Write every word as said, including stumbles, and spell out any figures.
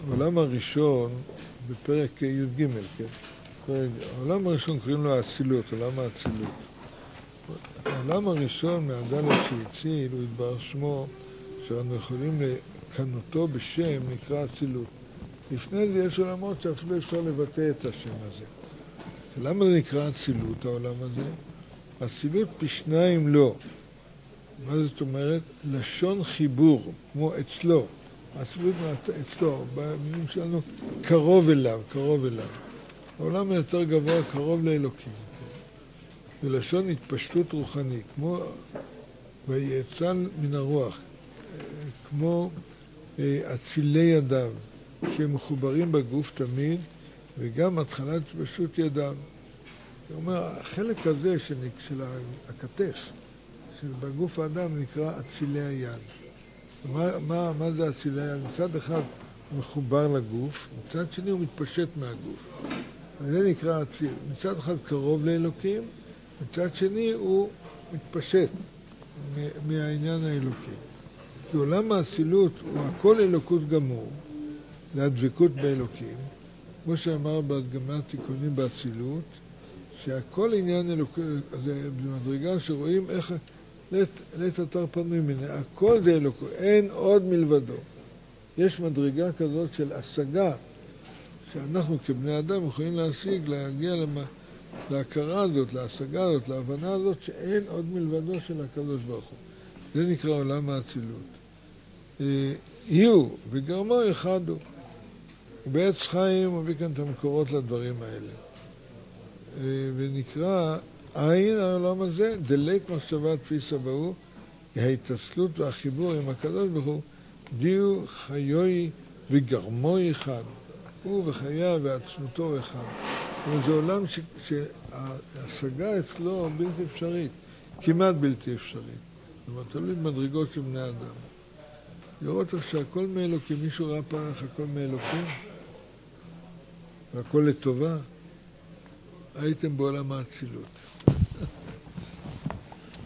העולם הראשון, בפרק י"ג, כן? העולם הראשון קוראים לו האצילות, עולם האצילות. העולם הראשון, מהדלת שהציל, הוא התברר שמו, שאנחנו יכולים לקנותו בשם, נקרא אצילות. לפני זה יש עולמות שאפילו אפשר לבטא את השם הזה. למה זה נקרא אצילות, העולם הזה? אצילות פי שניים לא. מה זאת אומרת? לשון חיבור, כמו אצלו. אצילות אצלו, במילים שלנו, קרוב אליו, קרוב אליו. העולם היותר גבוה, קרוב לאלוקים. ולשון התפשטות רוחנית, כמו ויצל מן הרוח, כמו אצילי ידיו, שהם מחוברים בגוף תמיד, וגם התחלת התפשטות ידיו. זאת אומרת, החלק הזה של, של הכתף, של בגוף האדם, נקרא אצילי היד. מה, מה, מה זה אצילי היד? מצד אחד הוא מחובר לגוף, מצד שני הוא מתפשט מהגוף. זה נקרא אציל. מצד אחד קרוב לאלוקים, מצד שני הוא מתפשט מהעניין האלוקי. כי עולם האצילות הוא הכל אלוקות גמור, זה הדבקות באלוקים, כמו שאמר בהדגמת תיקונים באצילות, שהכל עניין אלוקי, זה במדרגה שרואים איך לית, לית אתר פנוי ממנו, הכל זה אלוקות, אין עוד מלבדו. יש מדרגה כזאת של השגה, שאנחנו כבני אדם יכולים להשיג, להגיע למה, להכרה הזאת, להשגה הזאת, להבנה הזאת, שאין עוד מלבדו של הקדוש ברוך הוא. זה נקרא עולם האצילות. יהיו, וגרמו אחד הוא. ובעץ חיים הוא מביא כאן את המקורות לדברים האלה. ונקרא עין העולם הזה, דלק מחשבה תפיסה בהו, ההתעצלות והחיבור עם הקדוש ברוך הוא, דיו חיוי וגרמו אחד. הוא וחיה ועצמותו אחד. זה עולם ש... שההשגה אצלו בלתי אפשרית, כמעט בלתי אפשרית. זאת אומרת, תלוי במדרגות של בני אדם. לראות איך שהכל מאלוקים, מישהו ראה פעם איך הכל מאלוקים, והכל לטובה, הייתם בעולם האצילות.